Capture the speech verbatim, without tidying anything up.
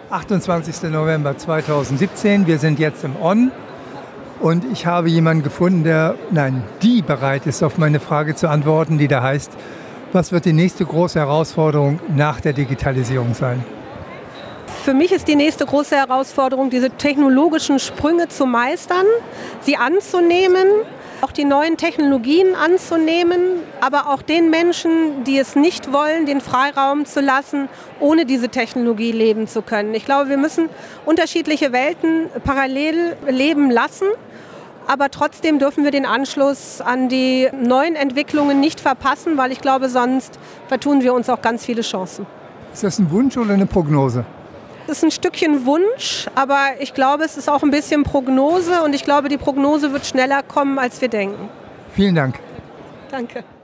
achtundzwanzigster November zweitausendsiebzehn. Wir sind jetzt im On und ich habe jemanden gefunden, der, nein, die bereit ist, auf meine Frage zu antworten, die da heißt, was wird die nächste große Herausforderung nach der Digitalisierung sein? Für mich ist die nächste große Herausforderung, diese technologischen Sprünge zu meistern, sie anzunehmen, auch die neuen Technologien anzunehmen, aber auch den Menschen, die es nicht wollen, den Freiraum zu lassen, ohne diese Technologie leben zu können. Ich glaube, wir müssen unterschiedliche Welten parallel leben lassen, aber trotzdem dürfen wir den Anschluss an die neuen Entwicklungen nicht verpassen, weil ich glaube, sonst vertun wir uns auch ganz viele Chancen. Ist das ein Wunsch oder eine Prognose? Es ist ein Stückchen Wunsch, aber ich glaube, es ist auch ein bisschen Prognose und ich glaube, die Prognose wird schneller kommen, als wir denken. Vielen Dank. Danke.